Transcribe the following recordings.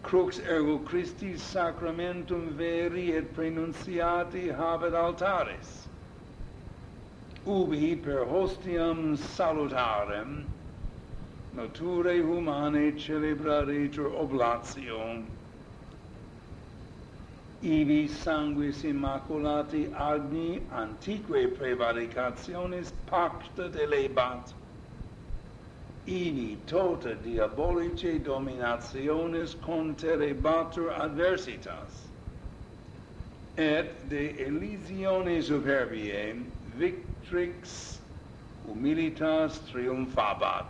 crux ergo Christi sacramentum veri et prenuntiati habet altaris, ubi per hostiam salutarem naturae humanae celebraretur oblatio, ibi sanguis immaculati agni antiquae prevaricationis pacta delebat, ibi tota diabolice dominationis conterrebatur adversitas, et de elisione superbiae victrix humilitas triumphabat,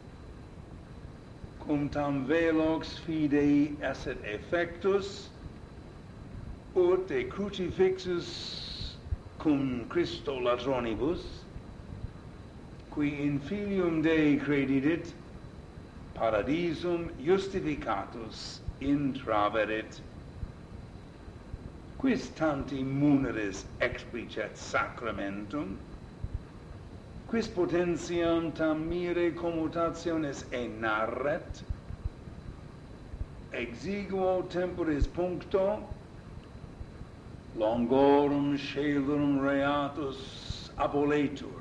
cum tam velox fidei esset effectus, ut de crucifixus cum Christo latronibus, qui in filium Dei credidit, paradisum justificatus intraverit. Quis tanti muneris explicet sacramentum, quis potentiam tam mire commutationis enarret, exiguo temporis puncto, longorum caelorum reatus aboletur,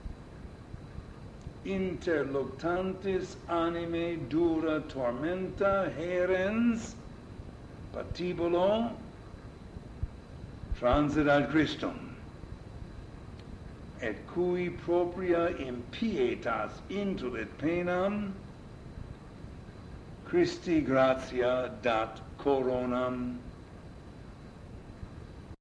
interluctantis anime dura tormenta herens patibulo transit ad Christum, et cui propria impietas intulit penam, Christi gratia dat coronam